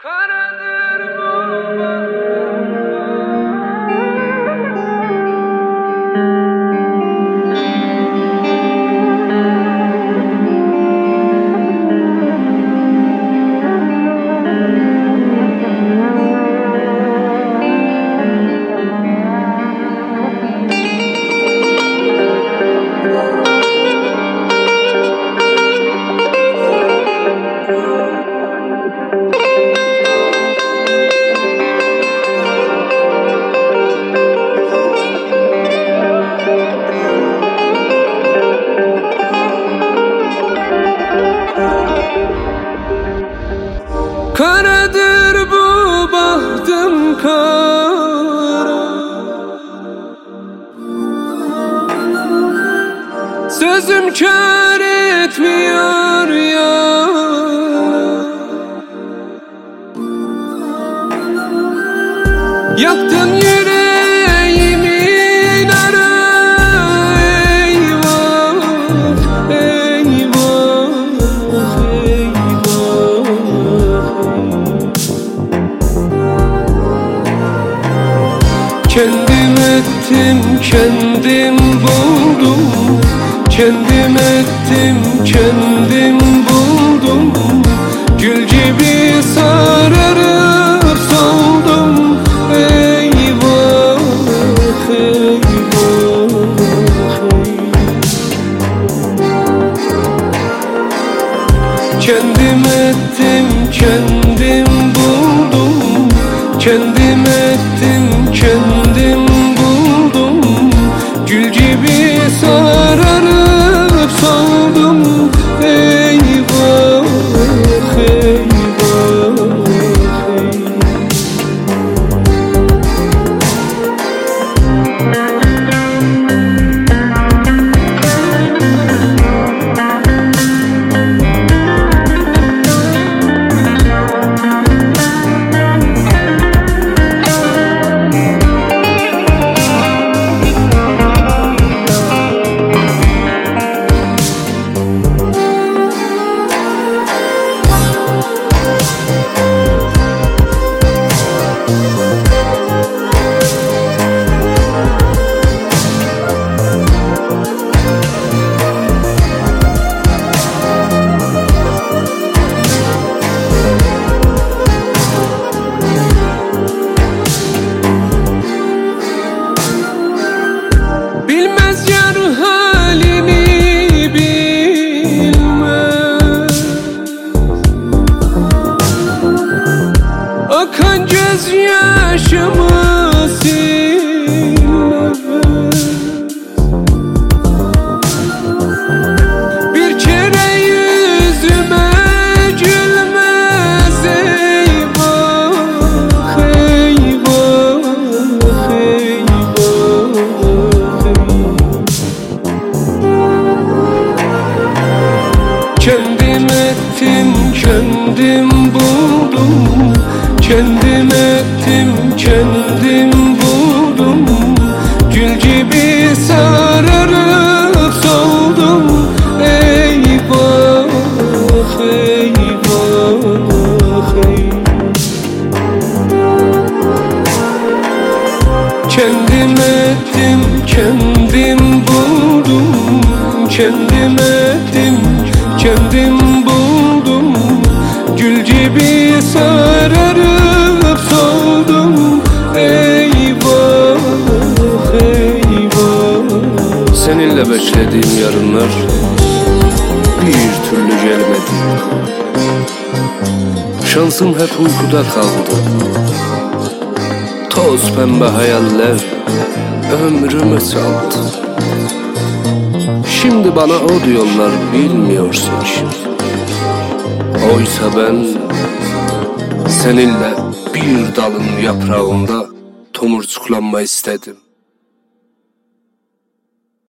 Karadır bu bahtım. Karadır bu bahtım kara, sözüm kâr etmiyor ya. Yaktın yüreğimi nara, eyvah, eyvah, eyvah. Kendim ettim, kendim buldum. Kendim ettim, kendim buldum. Gül gibi sararıp soldum. Eyvah, eyvah, kendim ettim, kendim buldum. Kendim ettim, kendim buldum. Gül gibi sararıp soldum. Eyvah, eyvah. Bilmez yar halimi, bilmez. Akan gözyaşımı silmez. Bir kere yüzüme gülmez. Eyvah, eyvah, eyvah. Kendim ettim, kendim buldum. Kendim ettim, kendim buldum. Gül gibi sararıp soldum. Eyvah, eyvah, eyvah. Kendim ettim, kendim buldum. Kendim ettim, kendim buldum. Gül gibi sararıp soldum. Eyvah, eyvah. Seninle beklediğim yarınlar bir türlü gelmedi. Şansım hep uykuda kaldı. Toz pembe hayaller ömrümü çaldı. Şimdi bana o diyorlar, bilmiyorsun ki. Oysa ben seninle bir dalın yaprağında tomurcuklanma istedim.